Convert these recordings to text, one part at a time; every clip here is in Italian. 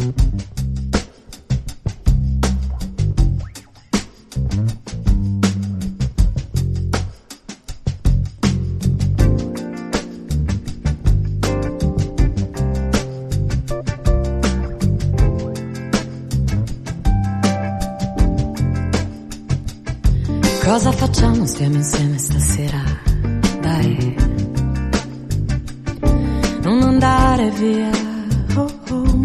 Cosa facciamo? Stiamo insieme stasera, dai, non andare via, oh oh.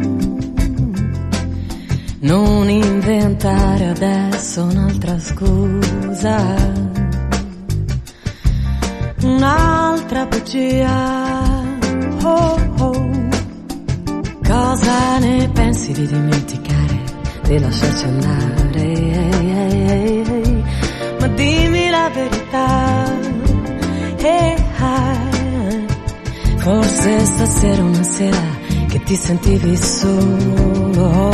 Non inventare adesso un'altra scusa, un'altra bugia, oh oh. Cosa ne pensi di dimenticare, di lasciarci andare? Ma dimmi la verità, forse stasera è una sera che ti sentivi solo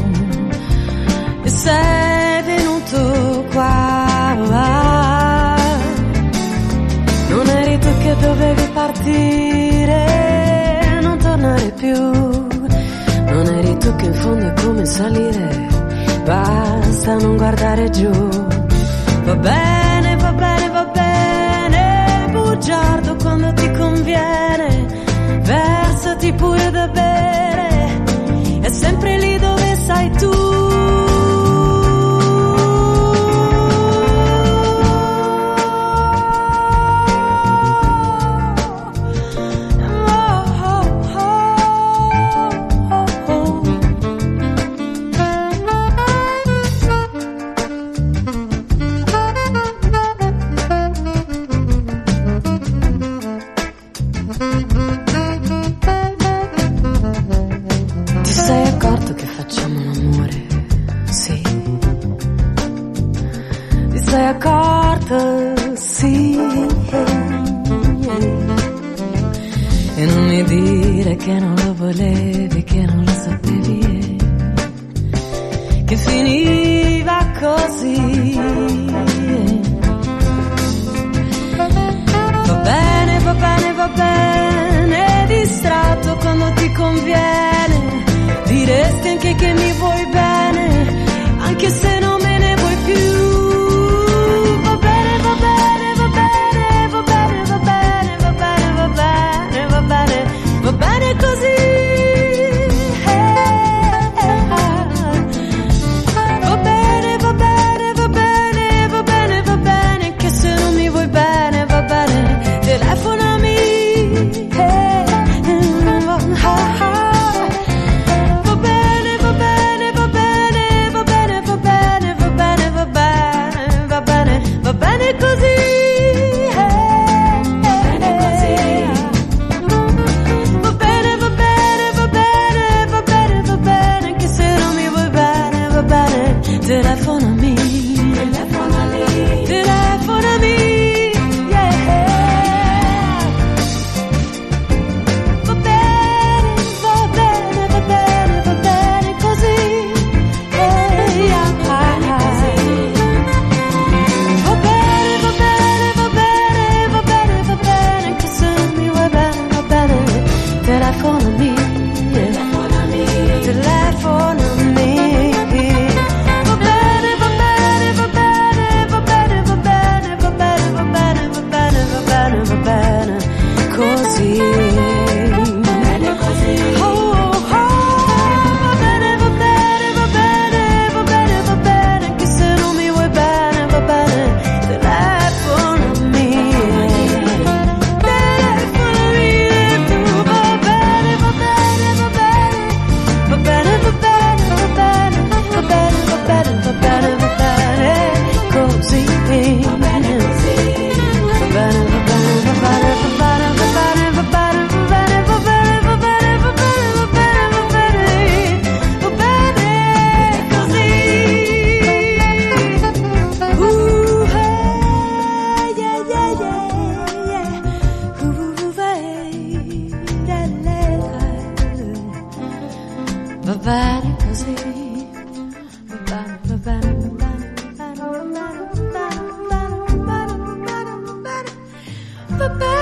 e sei venuto qua. Non eri tu che dovevi partire, non tornare più. Non eri tu che in fondo è come salire, basta non guardare giù. Va bene, va bene, va bene, bugiardo quando ti conviene, versati pure da bere, è sempre lì dove sei tu. E non mi dire che non lo volevi, che non lo sapevi, che finiva così. Va bene, va bene, va bene, distratto quando ti conviene, diresti anche che mi vuoi bene, anche se non me ne vuoi più. Va bene così, va bene, va bene, va bene, va bene, va bene, anche se non mi vuoi bene, va bene, telefonami, va bene, va bene, va bene, va bene, va bene, va bene, va bene, va bene, va bene così. Telefonami, telefonami, telefonami, yeah. Va bene, va bene, va bene, va bene così, yeah. Va bene così. Va bene, va bene, va bene, va bene, va bene, che se mi vuoi bene, va bene, telefonami, telefonami, telefonami. Va bene così, va bene così, oh, oh, oh. Va bene, va bene, va bene, va bene, va bene, anche se non mi vuoi bene, va bene, telefonami, telefonami, tu va bene, va bene, va bene, va bene, va bene, va bene, va bene, va bene, va bene, va bene, così, va bene così, va bene, va bene. Va bene così, va bene, va bene, va bene, va bene, va bene, va bene, va bene, va bene, va bene.